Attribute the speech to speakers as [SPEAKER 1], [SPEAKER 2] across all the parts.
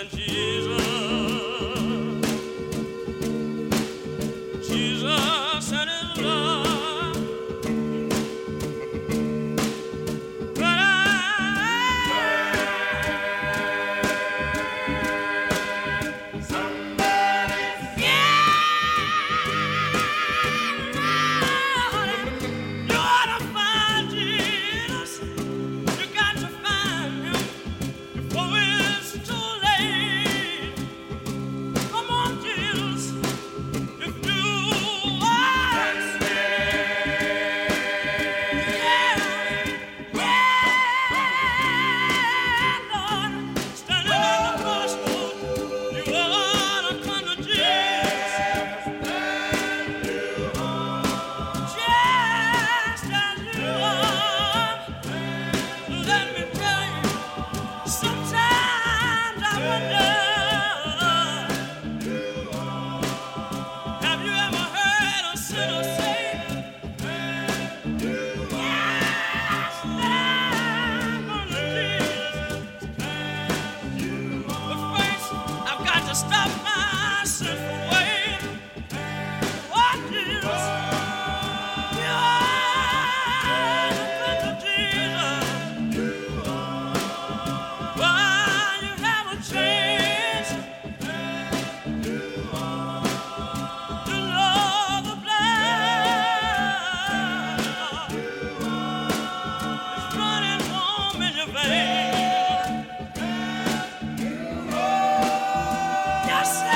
[SPEAKER 1] Yes,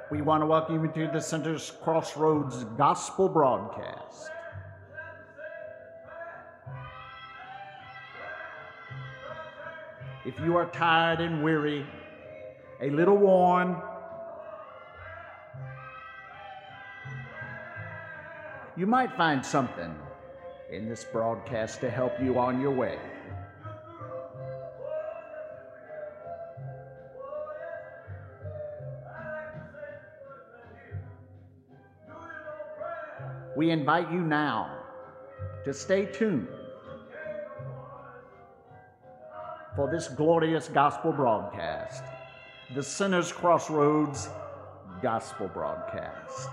[SPEAKER 1] We want to welcome you to the Sinners Crossroads Gospel Broadcast. If you are tired and weary, a little worn, you might find something in this broadcast to help you on your way. We invite you now to stay tuned for this glorious gospel broadcast, the Sinners Crossroads Gospel Broadcast.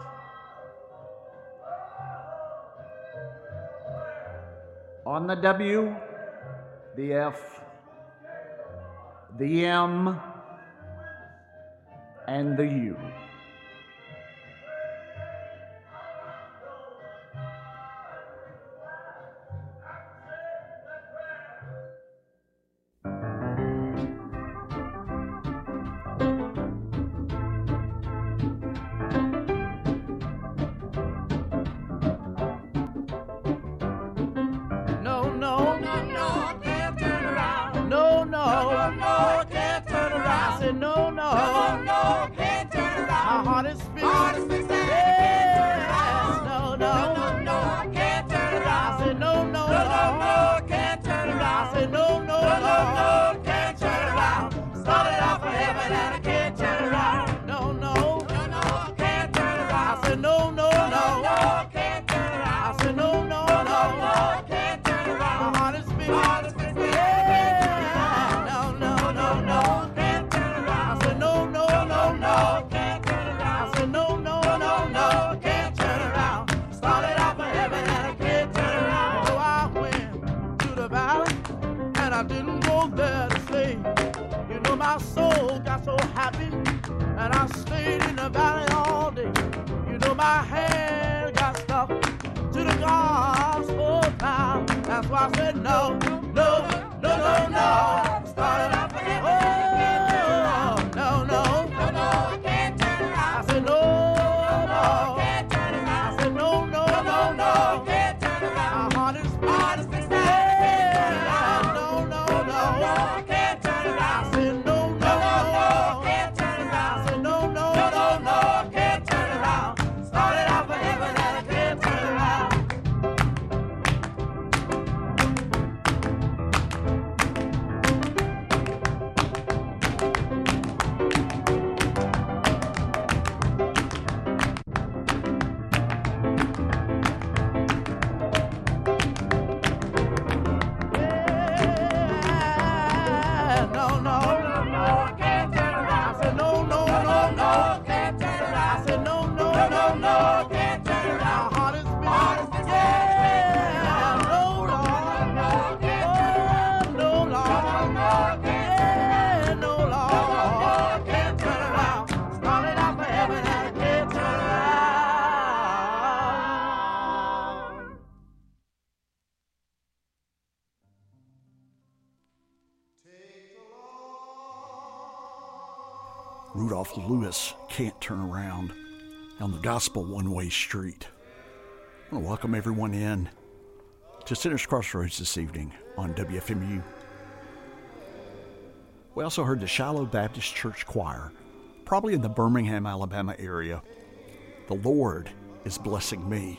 [SPEAKER 1] On the W, the F, the M, and the U. Rudolph Lewis, Can't Turn Around, on the Gospel One-Way Street. I want to welcome everyone in to Sinners Crossroads this evening on WFMU. We also heard the Shiloh Baptist Church Choir, probably in the Birmingham, Alabama area. The Lord is Blessing Me.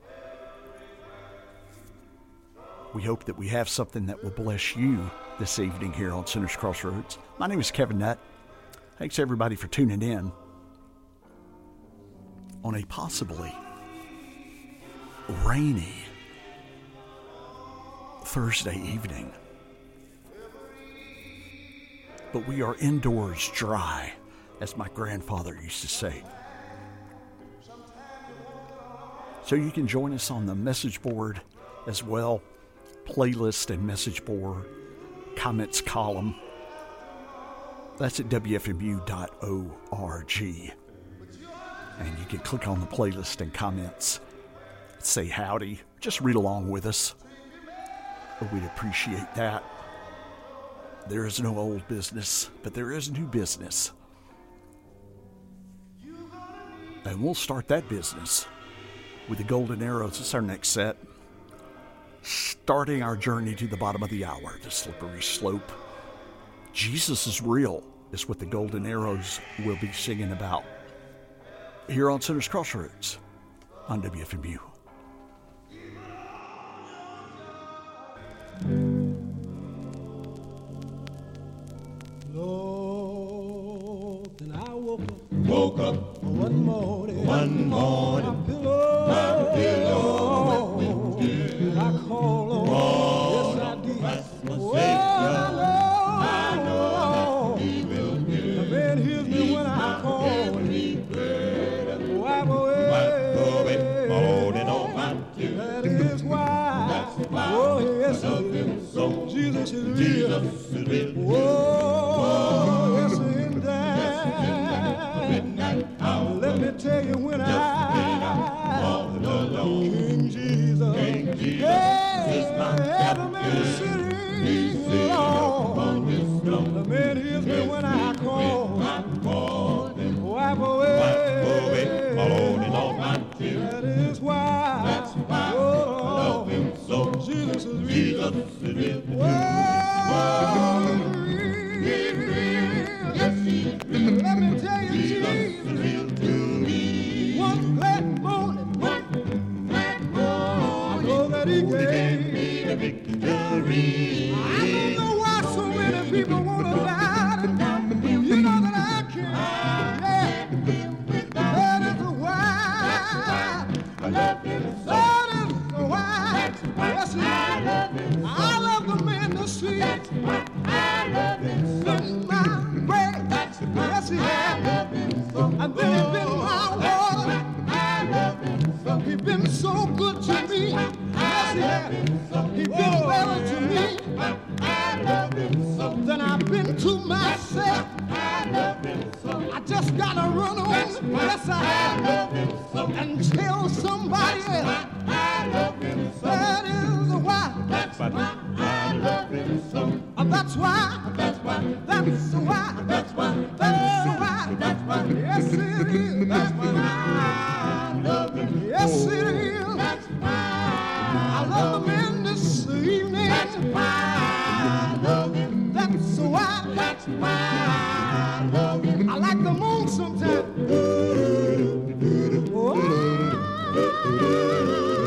[SPEAKER 1] We hope that we have something that will bless you this evening here on Sinners Crossroads. My name is Kevin Nutt. Thanks, everybody, for tuning in on a possibly rainy Thursday evening. But we are indoors dry, as my grandfather used to say. So you can join us on the message board as well, playlist and message board, comments column. That's at WFMU.org. And you can click on the playlist and comments, say howdy, just read along with us. We'd appreciate that. There is no old business, but there is new business. And we'll start that business with the Golden Arrows. It's our next set. Starting our journey to the bottom of the hour, the slippery slope. Jesus is real is what the Golden Arrows will be singing about here on Sinners Crossroads on WFMU.
[SPEAKER 2] Lord, and I woke up one morning, my pillow, and I called on, yes I did. I know He will hear. The man hears me when I call. Wipe away all my tears. That is why. Oh yes, Jesus is real. Oh yes, indeed. Let me tell you when I King Jesus, hey, every man is sitting alone. The man hears me when I call. Wipe away all my tears. That is why. Oh, Jesus is real. Let me tell you, Jesus is real to me. One glad morning, I know that He gave me the victory. I don't know why so many people want to die. You know that I can't. Yeah, that is why I love Him. That is why. Yes, I love Him. I love the man to see. That's why I love Him. Been my bread. Yes, He has. And then He's been my water. I love Him. He's been so good to me. Yes, He has. He's been better to me. I love Him. Then I've been to myself. I love Him. I just gotta run on. Yes, I love Him. And tell somebody else. I love Him. That is why. That's why I love Him so. That's why. That's why. That's why. That's why. That's why. That's why. Yes, it is. That's why I love Him. Yes, it is. That's why I love Him in this evening. That's why I love Him. That's why. That's why I love Him. I like the moon sometimes. Oh.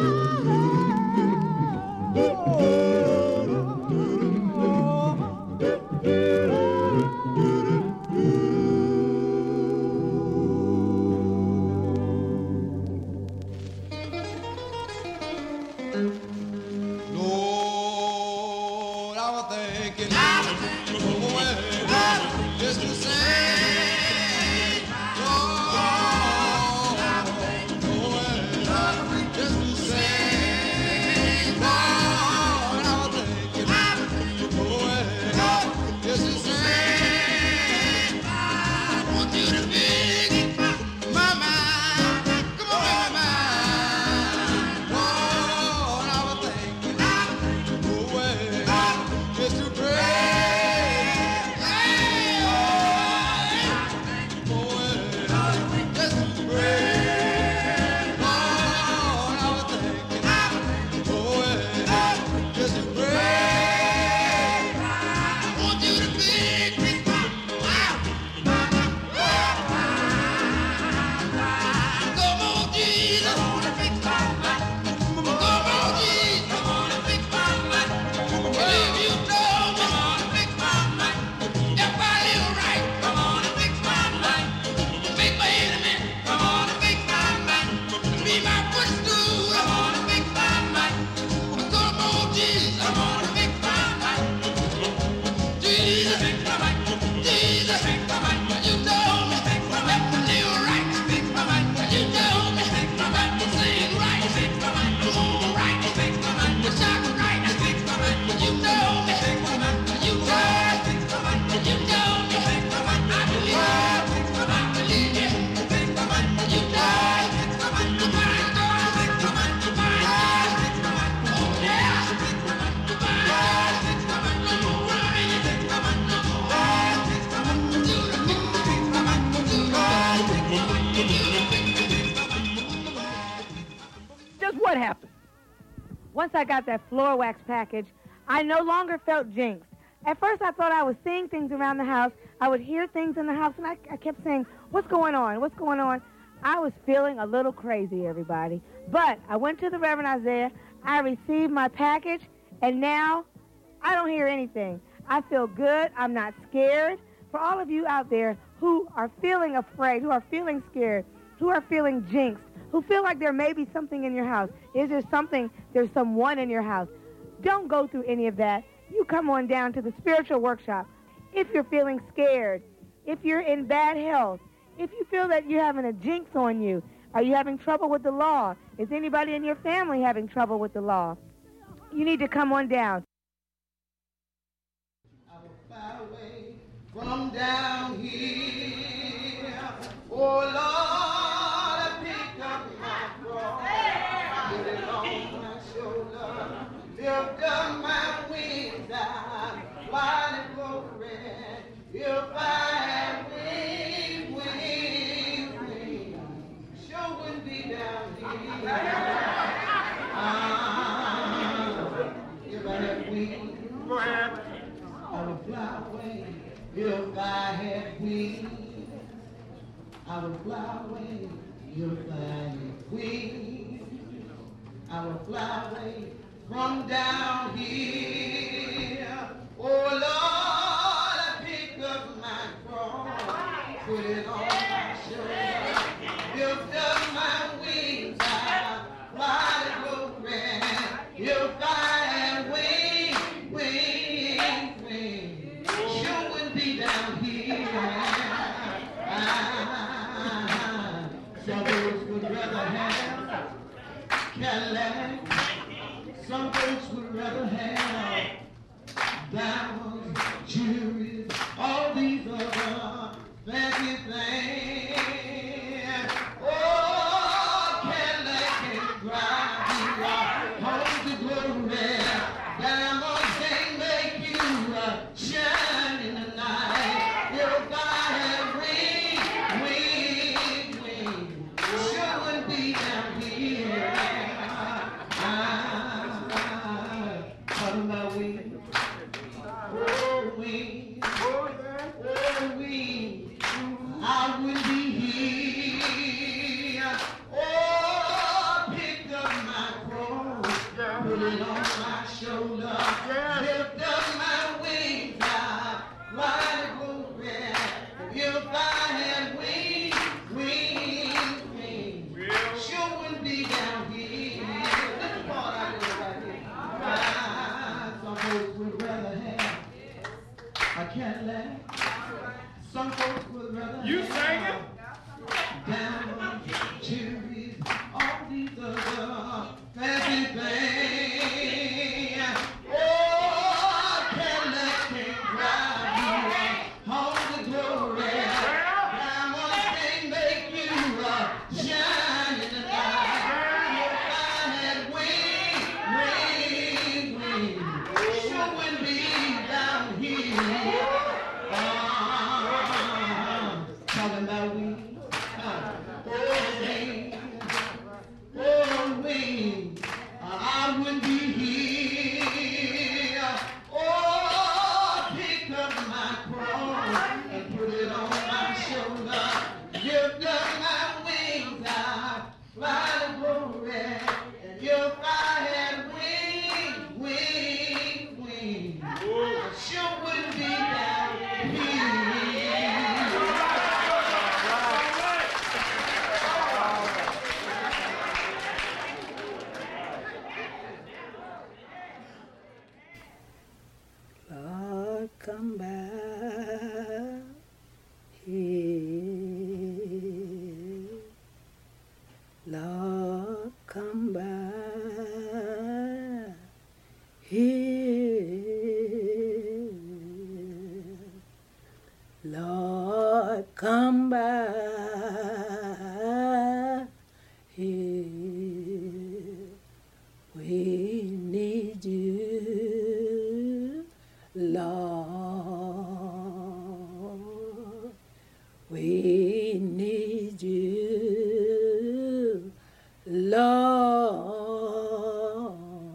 [SPEAKER 3] years, what happened?
[SPEAKER 4] Once I got that floor wax package, I no longer felt jinxed. At first, I thought I was seeing things around the house. I would hear things in the house, and I kept saying, what's going on? What's going on? I was feeling a little crazy, everybody. But I went to the Reverend Isaiah. I received my package, and now I don't hear anything. I feel good. I'm not scared. For all of you out there who are feeling afraid, who are feeling scared, who are feeling jinxed, who feel like there may be something in your house, there's someone in your house, don't go through any of that. You come on down to the spiritual workshop. If you're feeling scared, if you're in bad health, if you feel that you're having a jinx on you, are you having trouble with the law? Is anybody in your family having trouble with the law? You need to come on down.
[SPEAKER 2] I will fly away from down here. Oh, Lord, I pick up my cross, put it on my shoulder, lift up my wings, I fly to glory. If I had wings, sure wouldn't be down here. If I had wings, go ahead. I would fly away. If I had wings, I would fly away. If I had wings, I would fly away from down here. Oh Lord, I pick up my cross, put it on my shoulder, lift up my wings, I fly to glory. If I had wings, sure wouldn't be down here. Some folks would rather have Cadillac. Some folks would rather have diamonds, jewelry, all these other fancy things. Oh, Cadillac can drive you home to glory. Diamonds can make you shine in the night. If I had wings, sure wouldn't be down here. Talking about wings. Oh, wings. Oh, wings. I wouldn't be here. Oh, I picked up my cross, put it on my shoulder, lift up my wings, I fly to glory. If I had wings, sure wouldn't be down here. This is part I do right here. Some folks would rather have a Cadillac. Some folks would rather have diamonds, jewelry, all these other fancy things. Oh, Cadillac can drive you home to glory. Diamonds can make you shine in the night. If I had wings, sure wouldn't be down here. Talking about wings. Oh, wings. I wouldn't be here. Oh, pick up my cross and put it on my shoulder. Lift up my wings, I fly to glory. And if I had wings, I sure wouldn't be down here.
[SPEAKER 5] Lord, come back here. Lord, come back here. Lord, come back here. We need you, Lord. We need you, Lord,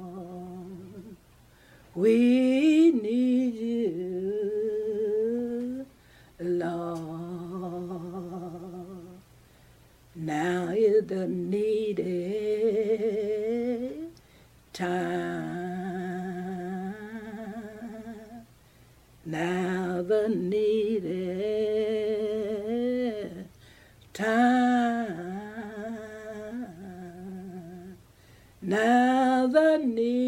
[SPEAKER 5] we need you, Lord. Now is the needed time. Now the needed time. Now the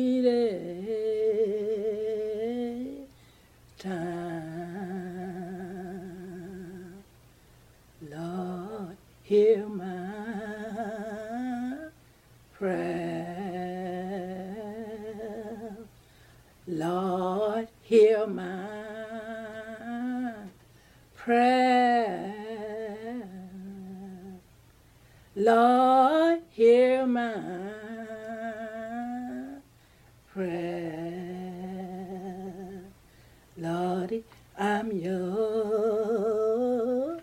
[SPEAKER 5] needed time. Lord, hear my prayer. Lord, hear my prayer. Lord, hear my prayer. Lord, I'm your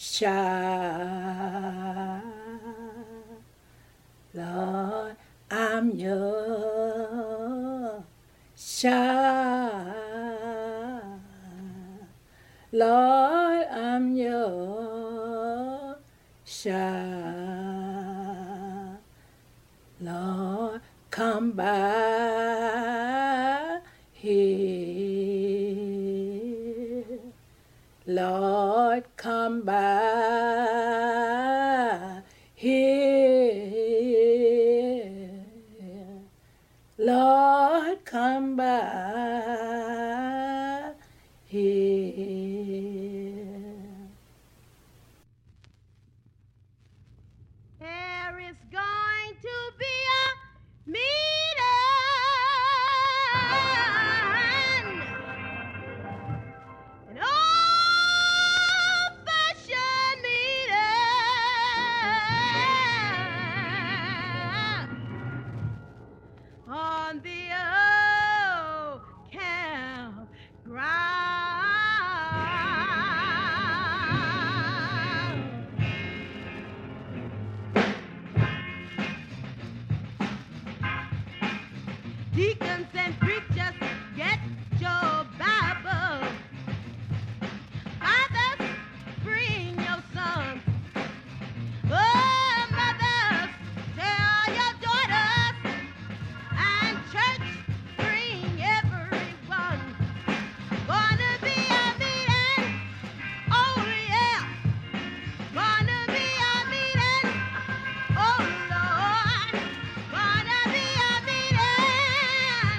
[SPEAKER 5] child. Lord, I'm your child. Lord, I'm your child. Lord, come by here. Lord, come by here. Lord, come by here.
[SPEAKER 2] There is going to be a meeting, an old-fashioned meeting on the old campground. Deacons and preachers, get your Bible. Fathers, bring your sons. Oh, mothers, tell your daughters. And church, bring everyone. Gonna be a meeting. Oh, yeah. Gonna be a meeting. Oh, Lord. Gonna be a meeting.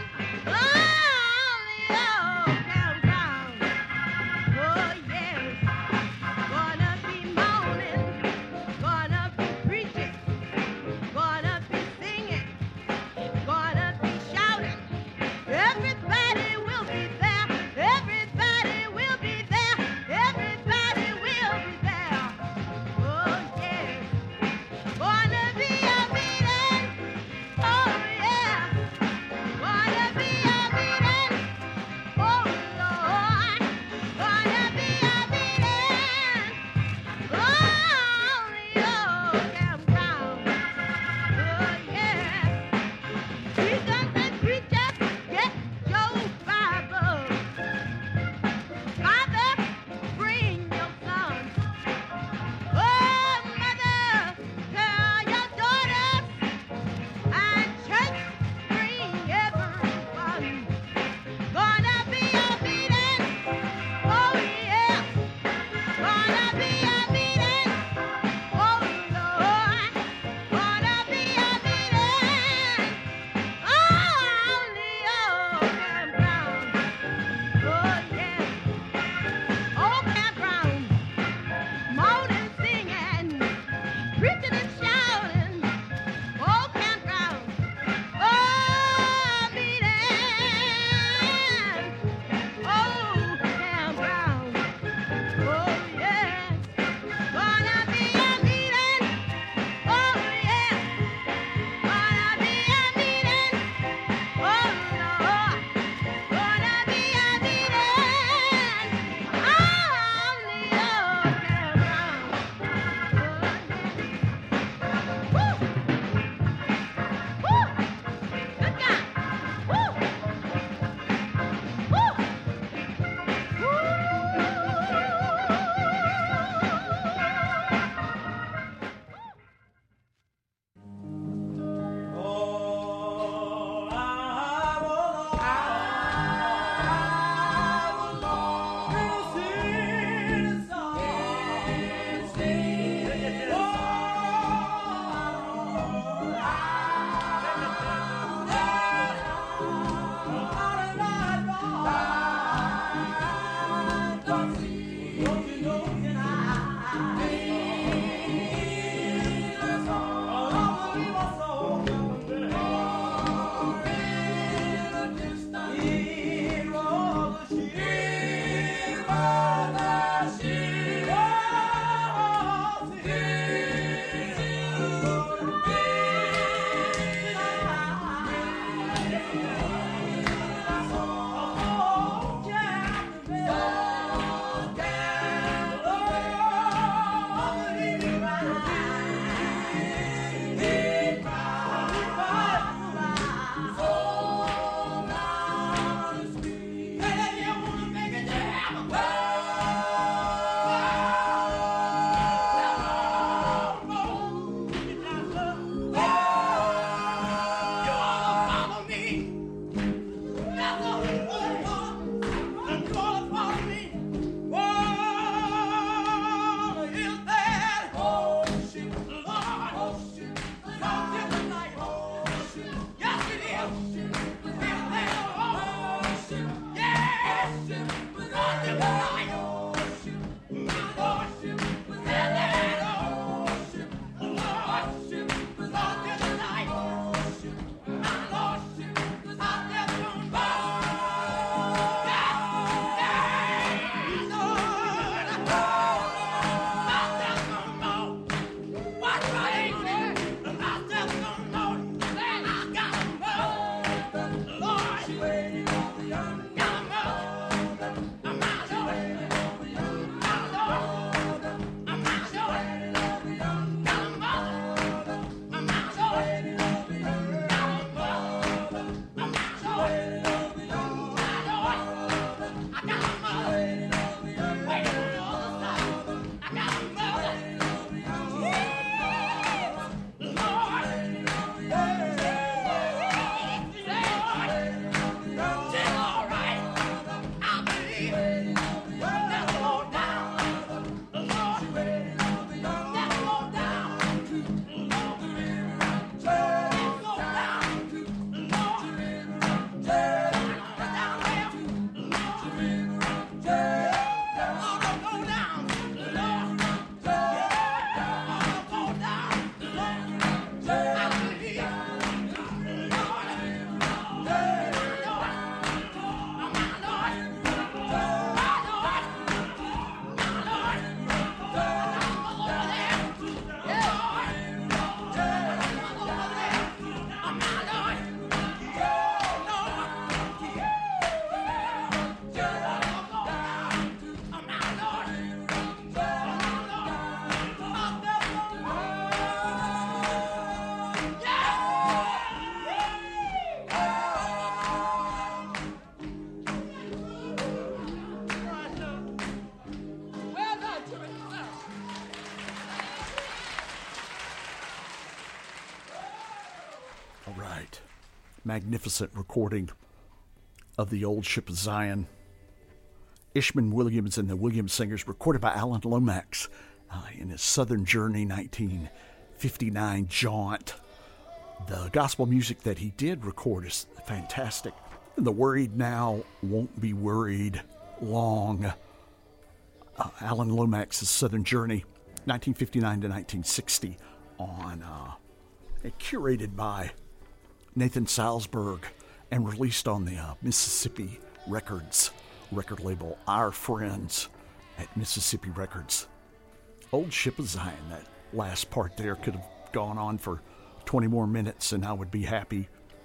[SPEAKER 1] All right. Magnificent recording of the Old Ship of Zion. Ishmael Williams and the Williams Singers, recorded by Alan Lomax in his Southern Journey 1959 jaunt. The gospel music that he did record is fantastic. The Worried Now Won't Be Worried Long. Alan Lomax's Southern Journey, 1959 to 1960, on curated by Nathan Salzberg and released on the Mississippi Records record label, our friends at Mississippi Records. Old Ship of Zion, that last part there could have gone on for 20 more minutes and I would be happy.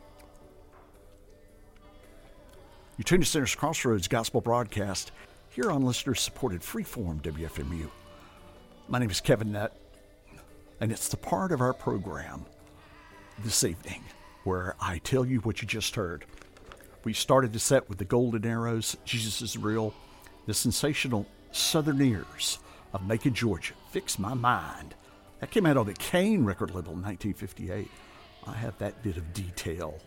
[SPEAKER 1] You tune to Sinners Crossroads Gospel Broadcast here on listener-supported freeform WFMU. My name is Kevin Nutt, and it's the part of our program this evening where I tell you what you just heard. We started the set with the Golden Arrows, Jesus is Real, the sensational Southern Ears of Macon, Georgia, Fix My Mind. That came out on the Kane record label in 1958. I have that bit of detail.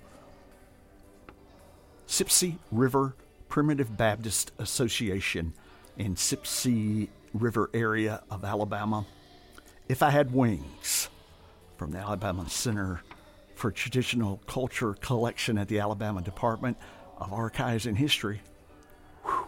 [SPEAKER 1] Sipsey River Primitive Baptist Association in Sipsey River area of Alabama. If I Had Wings, from the Alabama Center for Traditional Culture Collection at the Alabama Department of Archives and History. Whew.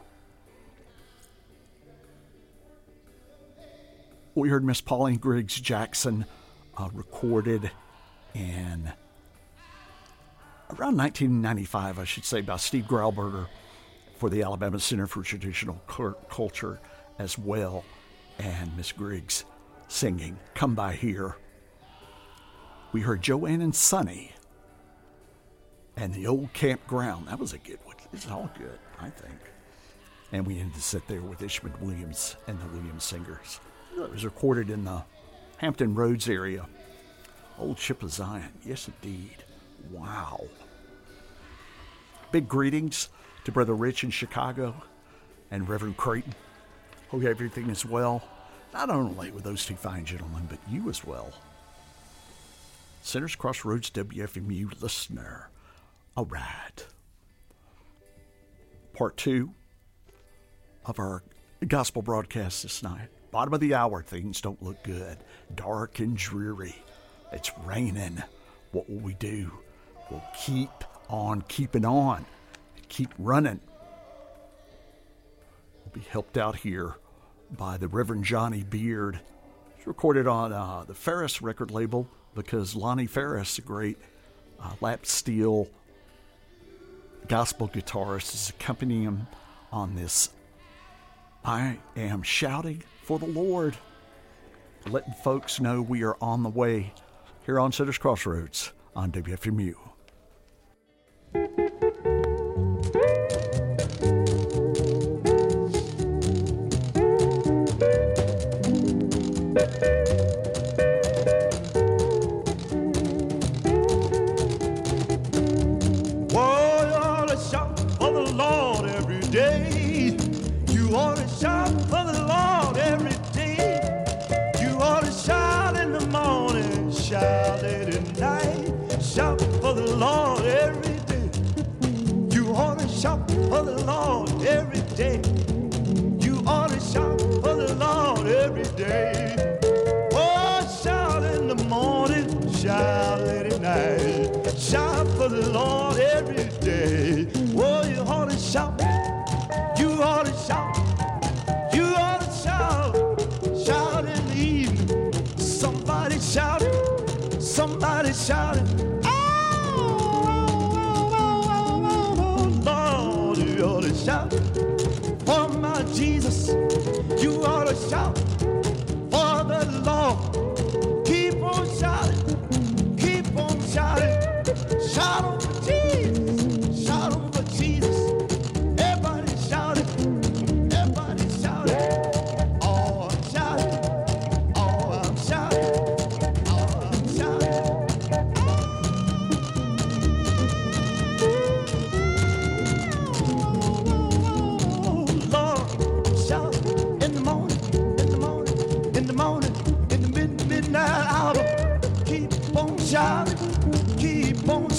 [SPEAKER 1] We heard Miss Pauline Griggs Jackson recorded in around 1995, I should say, by Steve Grauberger for the Alabama Center for Traditional Culture as well, and Miss Griggs singing Come By Here. We heard Joanne and Sonny and the Old Campground. That was a good one. It's all good, I think. And we ended to sit there with Ishmael Williams and the Williams Singers. It was recorded in the Hampton Roads area. Old Ship of Zion. Yes, indeed. Wow. Big greetings to Brother Rich in Chicago and Reverend Creighton. Hope everything is well. Not only with those two fine gentlemen, but you as well. Sinners Crossroads WFMU listener. All right. Part 2 of our gospel broadcast this night. Bottom of the hour, things don't look good. Dark and dreary. It's raining. What will we do? We'll keep on keeping on. Keep running. We'll be helped out here by the Reverend Johnny Beard. It's recorded on the Ferris record label because Lonnie Ferris, a great lap steel gospel guitarist, is accompanying him on this I Am Shouting for the Lord. Letting folks know we are on the way here on Sinners Crossroads on WFMU.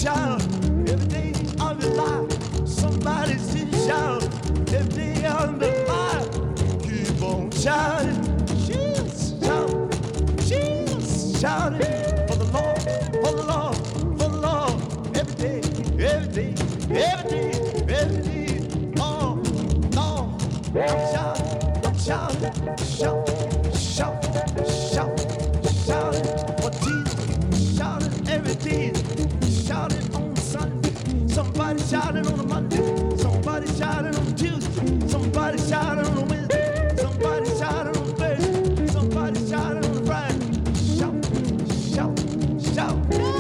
[SPEAKER 2] shout every day of your life. Somebody see you shout every day of your life. Keep on shouting, shouting for the Lord, for the Lord, for the Lord. Every day, every day, every day, every day. Oh, Lord, I'm shouting, shouting, shouting for Jesus. Shouting every day, shouting on Sunday. Somebody shouting on a Monday. Somebody shouting on Tuesday. Somebody shouting on a Wednesday. Somebody shouting on Thursday. Somebody shouting on a Friday. Shout, shout, shout.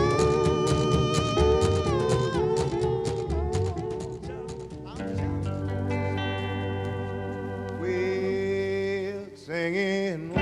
[SPEAKER 2] We're singing.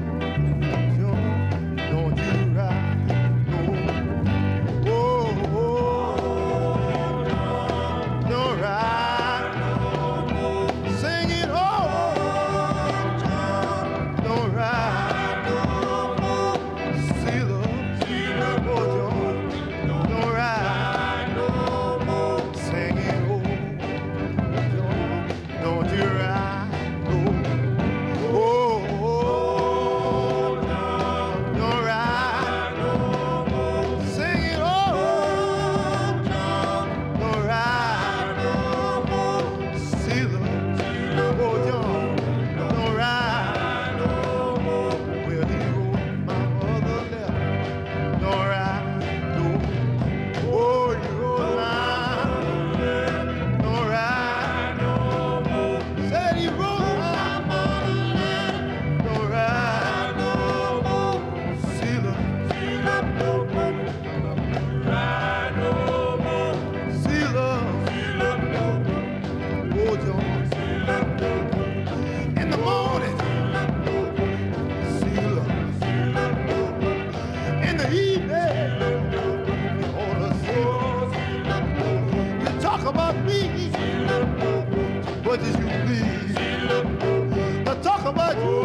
[SPEAKER 2] What did you please? I talk about you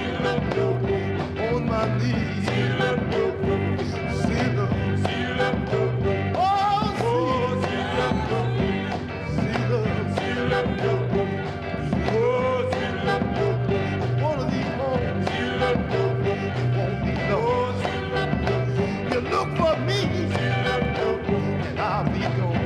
[SPEAKER 2] on my knees. See love. Oh, see love. One of these mornings, it won't be long. You look for me, and I'll be gone.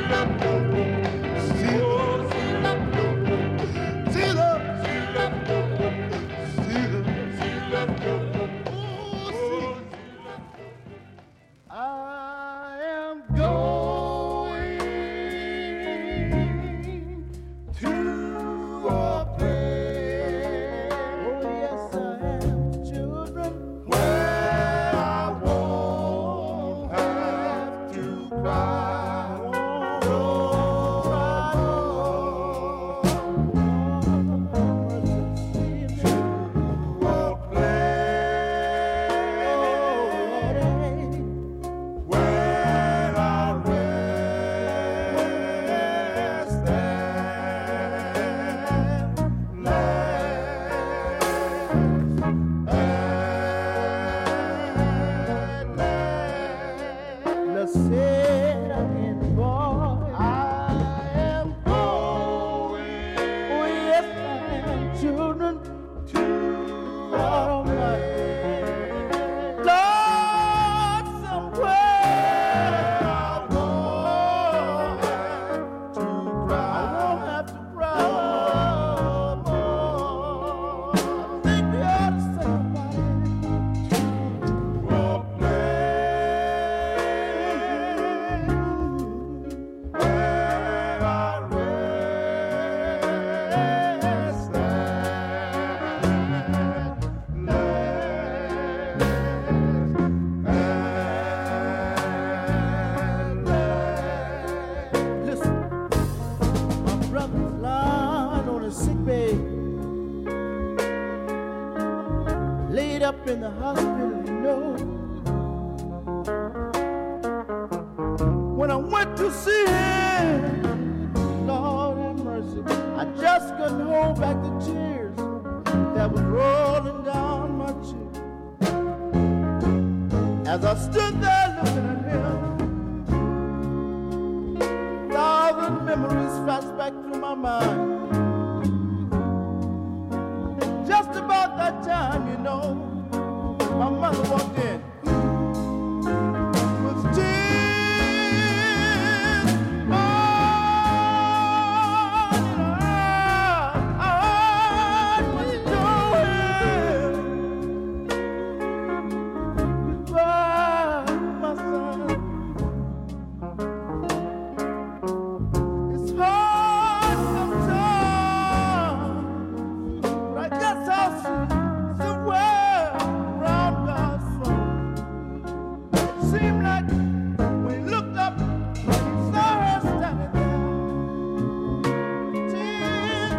[SPEAKER 2] Up in the hospital, you know. When I went to see him, Lord have mercy, I just couldn't hold back the tears that was rolling down my cheek. As I stood there looking at him, mind. Just about that time, you know, my mother walked in with tears on her eyes. When she told him, goodbye, my son. It's hard sometimes, but I guess I'll see somewhere around God's throne. It seemed like when he looked up, he saw her standing there, tears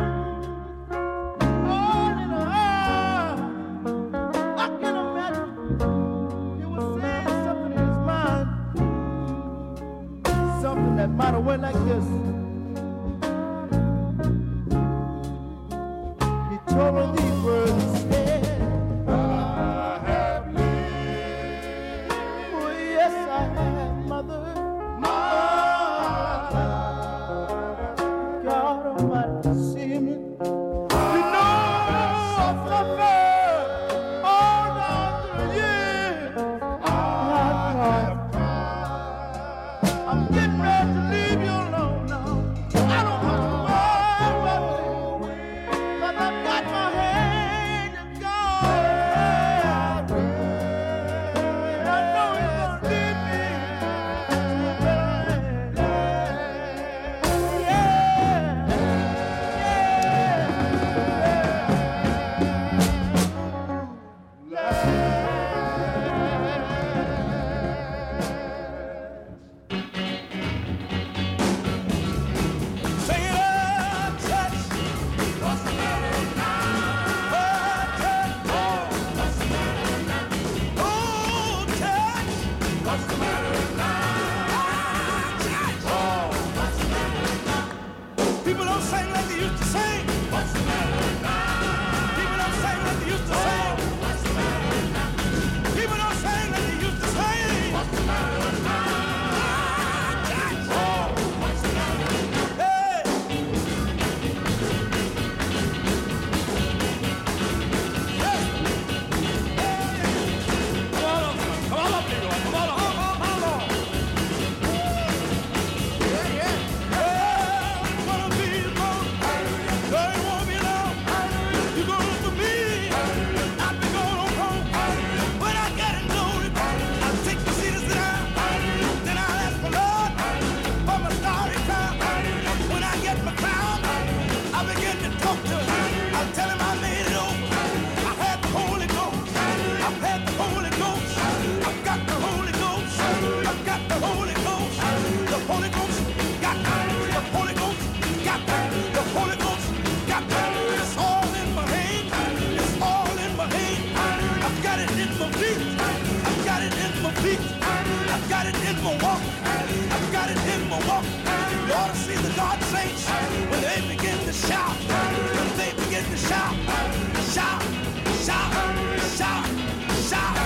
[SPEAKER 2] all in her eyes. I can imagine he was saying something in his mind, something that might have went like this. He told her these words and said, I have lived. Oh, yes, I have, mother. God Almighty, see me. You know I suffered all down through the years. I'm getting ready to leave you alone now. I don't want to worry about you, 'cause I've got my hand in God. And I know He's gonna lead me to a better land. People don't sing like they used to sing. What's the matter now? People don't sing like they used to sing. What's the matter now? People don't sing like they used to sing. What's the matter now? What's the matter now? Hey! Come on up, Leroy. Come on up. I've got it in my walk. I've got it in my walk. You ought to see the God saints when they begin to shout. When they begin to shout, shout, shout, shout, shout.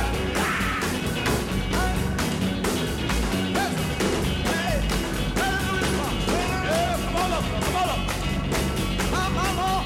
[SPEAKER 2] Hey, come on up, come on up. Come on up.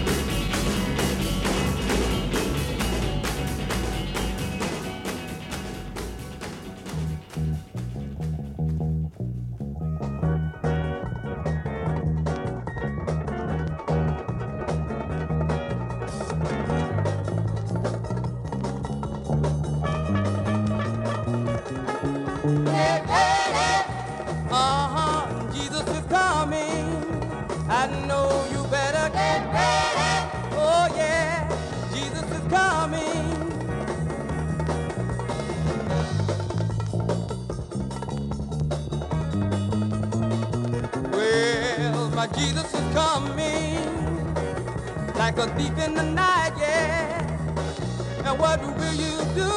[SPEAKER 2] Jesus is coming. I know you better get ready. Oh yeah, Jesus is coming. Well, my Jesus is coming like a thief in the night, yeah. And what will you do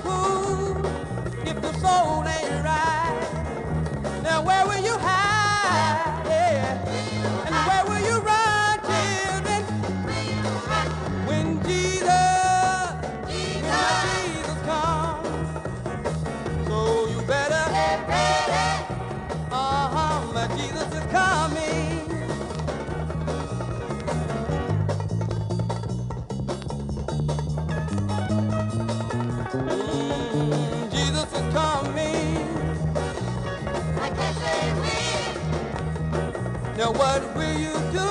[SPEAKER 2] if the soul ain't right? Now where will you hide? Yeah. And where will you run, children? When Jesus comes. So you better get ready. My Jesus is coming. Now what will you do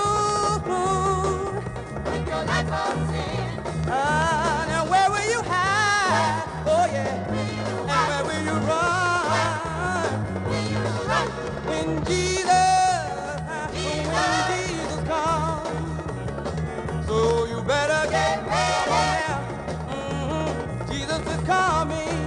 [SPEAKER 2] with your life of sin? Now where will you hide? Oh yeah. And where will you run? When Jesus comes. So you better get ready. Jesus is coming.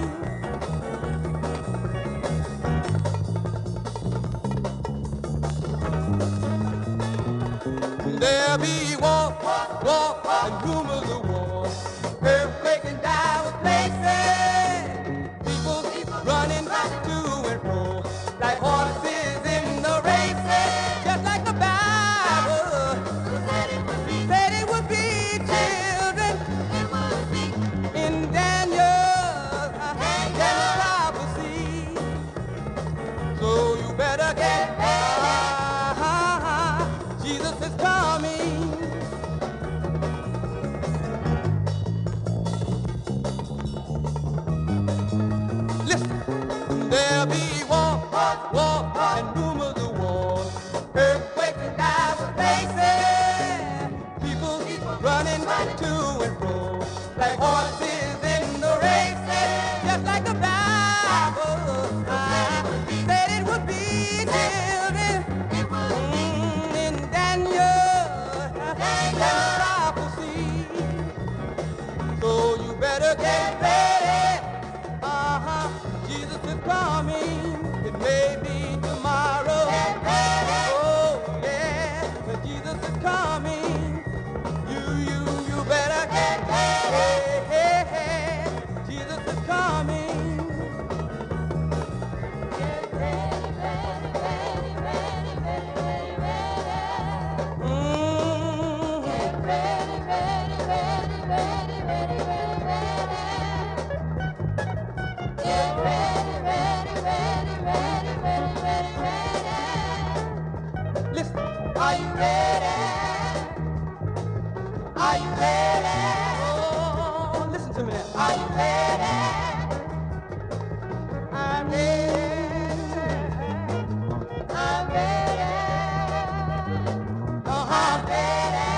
[SPEAKER 2] There'll be war, and rumors of war. Earthquake and dire places. People running to and fro like horses in the races. Just like the Bible said it would be, children. In Daniel's prophecy. So you better get Jesus is coming. Listen, there'll be war, and rumors of war. Earthquakes and dire places. People running to and fro like horses in the races. Just like the Bible said it would be, children. In Daniel's prophecy. So you better get ready. Jesus is coming. It may be tomorrow. Oh yeah, but Jesus is coming. You better get ready. Jesus is coming. Get ready, ready, ready, ready, ready, ready, ready. Get ready, ready, ready, ready, ready, ready, ready. Get ready, ready, ready, ready, ready, ready, ready. Listen, are you ready? Are you ready? Oh, listen to me now. Are you ready? I'm ready. I'm ready. Oh, I'm ready.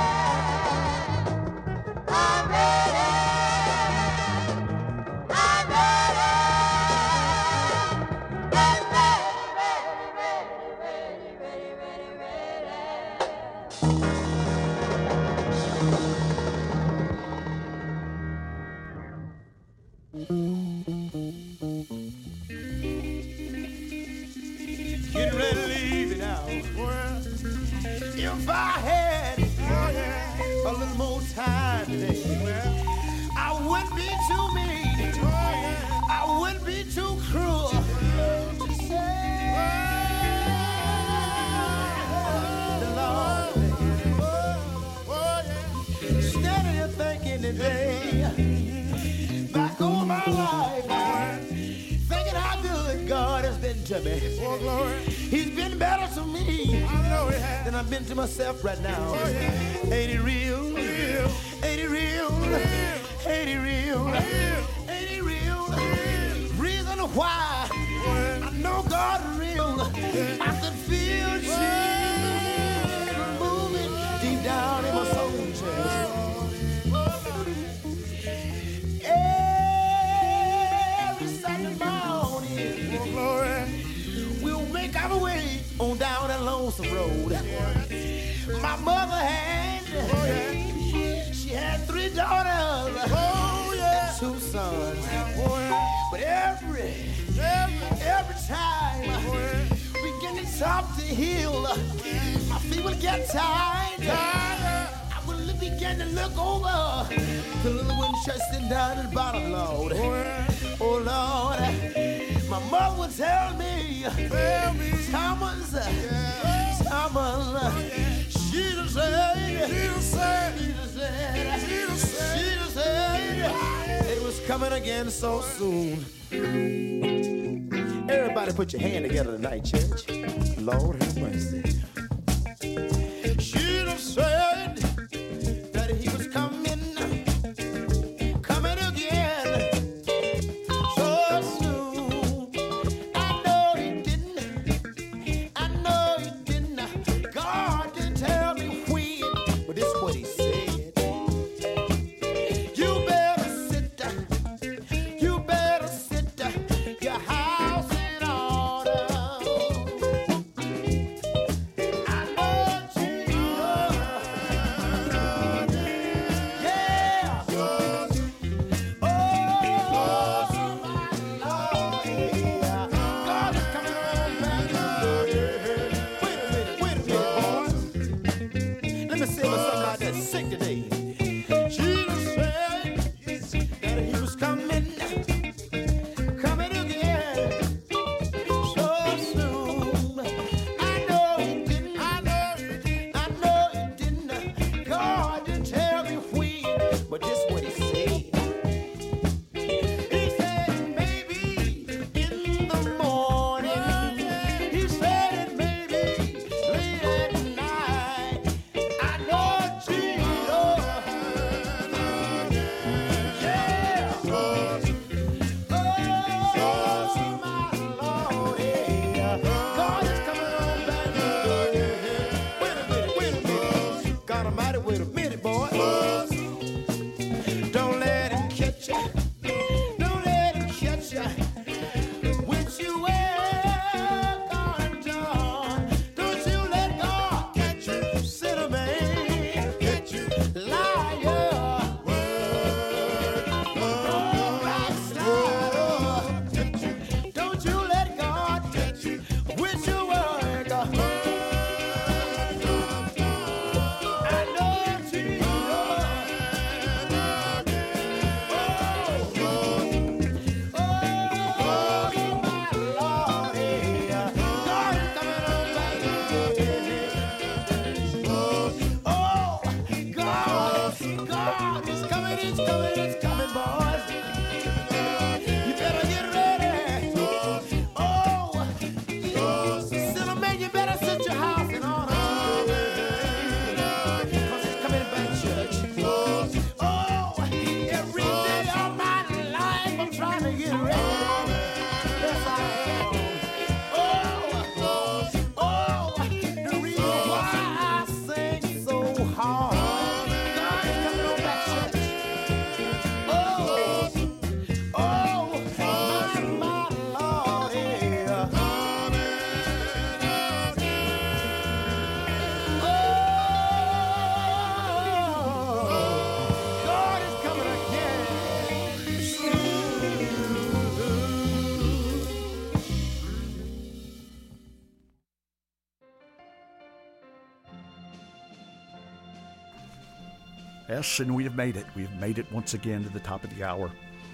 [SPEAKER 2] I'm ready. I'm ready. Get ready, ready, ready, ready, ready,
[SPEAKER 3] Getting ready to leave it out. Well, if I had a little more time today, I wouldn't be too mean. I wouldn't be too cruel. To say the Lord. Standing here thinking today back on my life, thinking how good God has been to me. He's been better to me than I've been to myself right now. Ain't it real? Ain't it real? Ain't it real? Ain't it real? Reason why I know God is real. I can feel Jesus moving deep down in my soul chest. Every Sunday morning, we'll make our way on down that lonesome road. My mother had, she had 3 daughters and 2 sons. But every time we get to top the hill, my feet would get tired. I would begin to look over the little one sitting down at the bottom, Lord. Oh Lord, my mother would tell me, Thomas, she just said, it was coming again so soon. Everybody put your hand together tonight, church. Lord have mercy. She just said that he was coming again so soon. I know he didn't. God
[SPEAKER 1] Yes, and we have made it. We have made it once again to the top of the hour.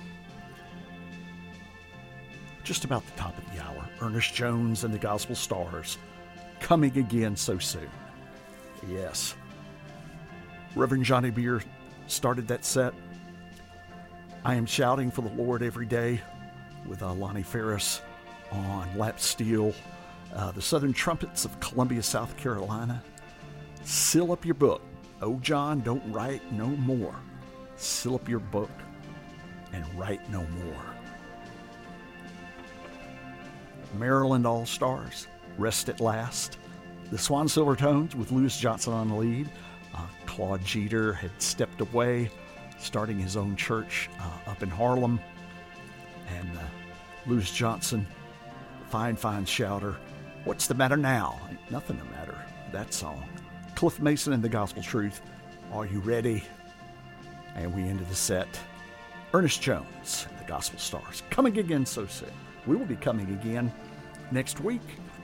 [SPEAKER 1] Just about the top of the hour. Ernest Jones and the Gospel Stars coming again so soon. Yes. Reverend Johnny Beer started that set. I am shouting for the Lord every day with Lonnie Ferris on lap steel. The Southern Trumpets of Columbia, South Carolina. Seal up your book. Oh, John, don't write no more. Seal up your book and write no more. Maryland All-Stars, Rest at Last. The Swan Silver Tones with Lewis Johnson on the lead. Claude Jeter had stepped away, starting his own church up in Harlem. And Lewis Johnson, fine shouter. What's the matter now? Ain't nothing the matter. That song. Cliff Mason and the Gospel Truth. Are you ready? And we ended the set. Ernest Jones and the Gospel Stars. Coming again so soon. We will be coming again next week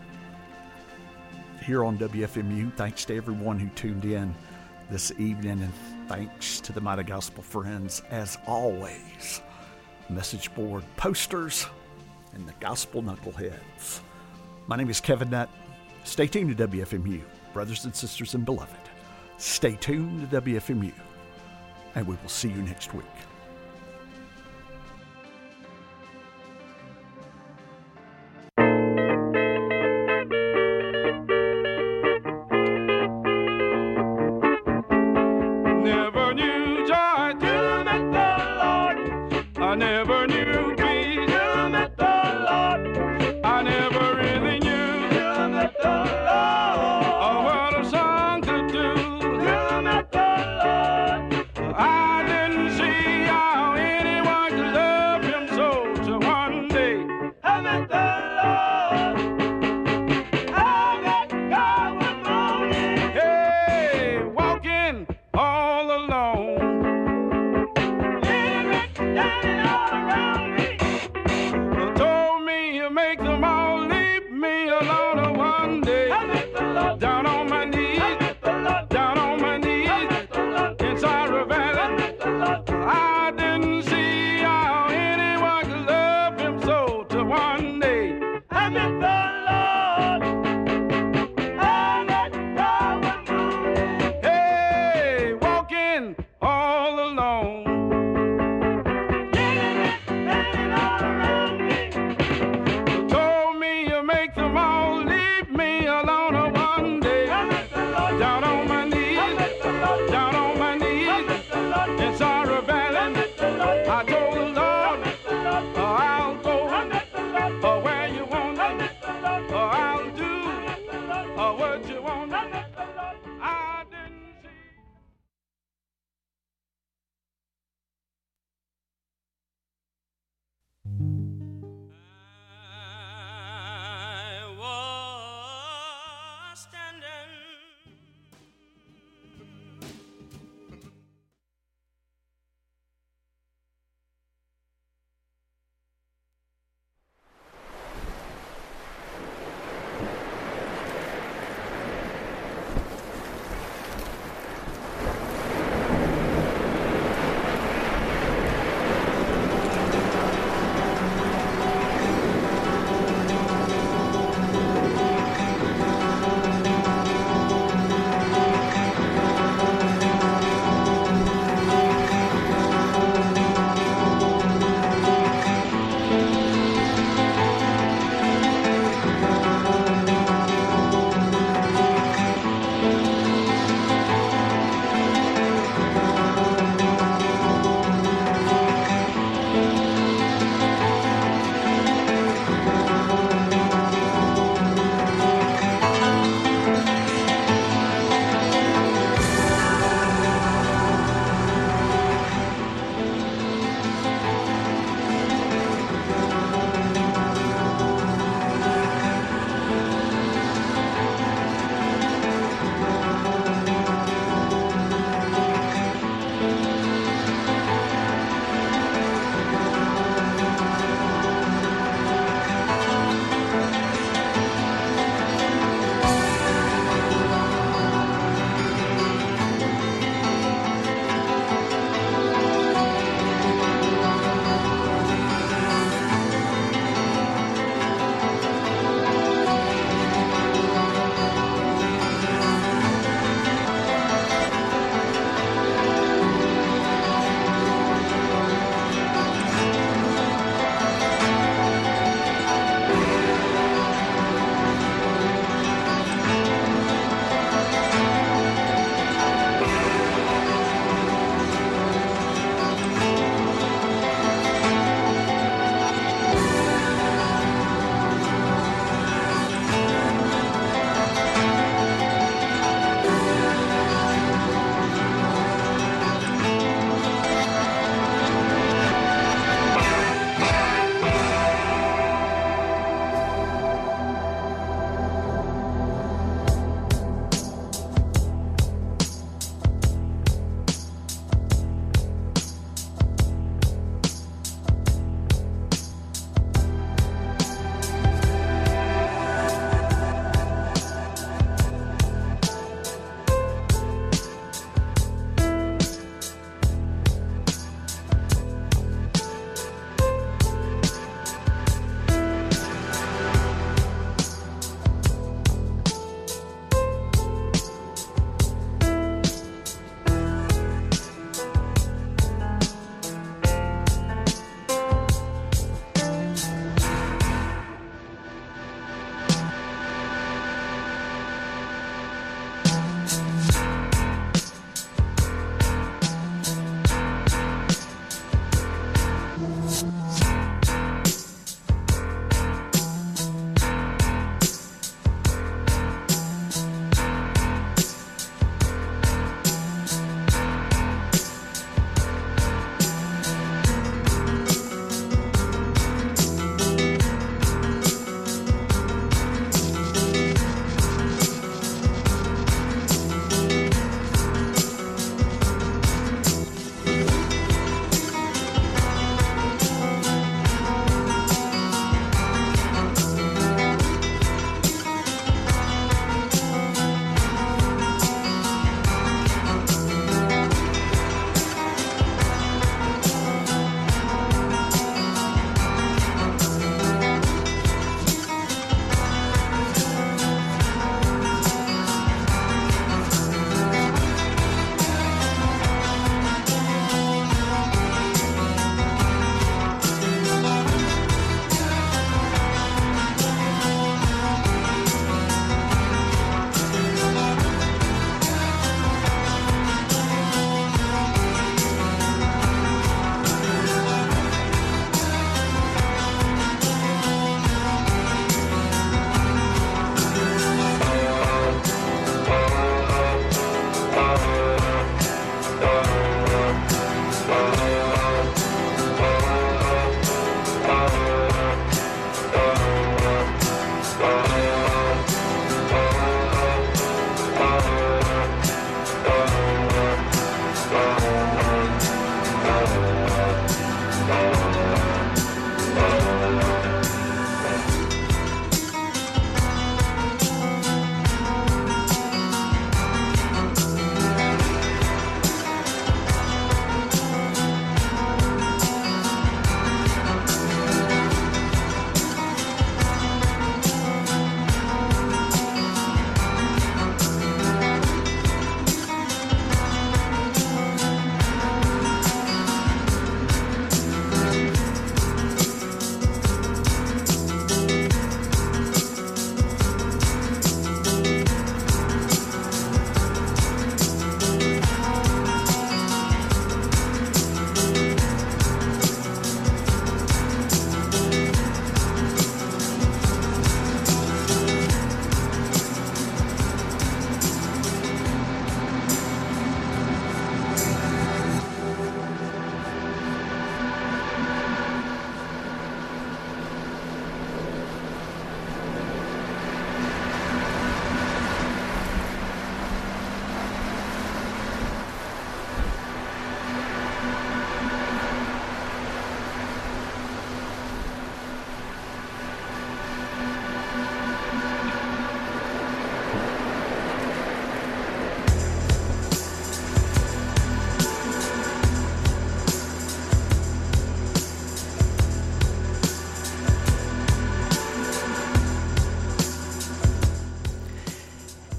[SPEAKER 1] here on WFMU. Thanks to everyone who tuned in this evening, and thanks to the Mighty Gospel Friends, as always. Message board posters and the Gospel Knuckleheads. My name is Kevin Nutt. Stay tuned to WFMU, brothers and sisters and beloved. Stay tuned to WFMU, and we will see you next week.
[SPEAKER 2] Never knew joy till met the Lord. I never knew peace till met the Lord. I never really knew till met the Lord. What a song to do till met the Lord. I didn't see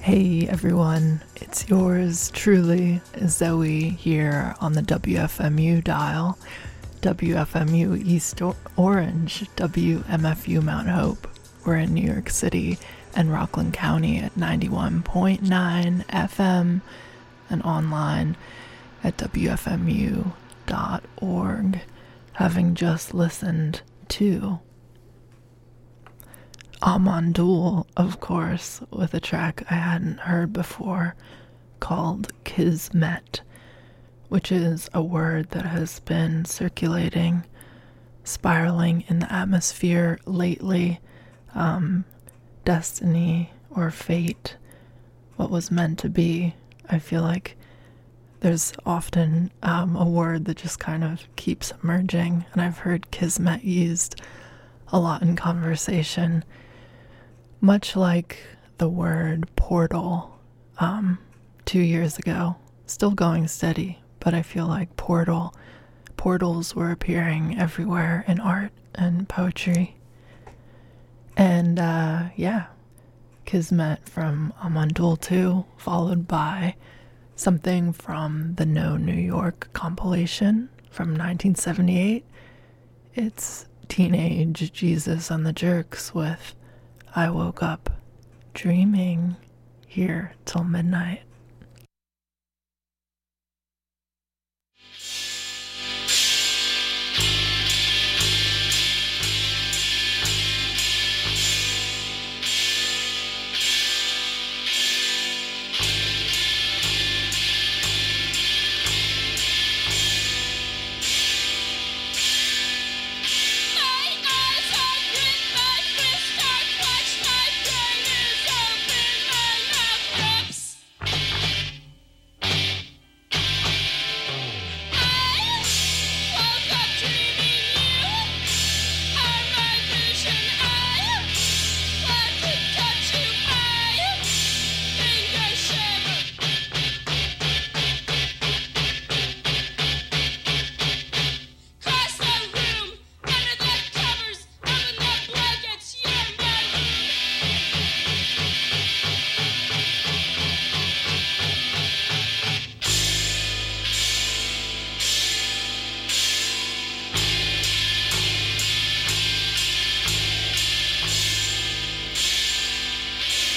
[SPEAKER 6] Hey everyone, it's yours truly, Zoe, here on the WFMU dial. WFMU East Orange, WMFU Mount Hope. We're in New York City and Rockland County at 91.9 FM and online at WFMU.org. Having just listened to Amandul, of course, with a track I hadn't heard before called Kismet, which is a word that has been circulating, spiraling in the atmosphere lately. Destiny or fate, what was meant to be. I feel like there's often a word that just kind of keeps emerging, and I've heard Kismet used a lot in conversation. Much like the word portal 2 years ago, still going steady, but I feel like portals were appearing everywhere in art and poetry. And Kismet from Amandul 2, followed by something from the No New York compilation from 1978. It's Teenage Jesus and the Jerks with I Woke Up Dreaming, here till midnight.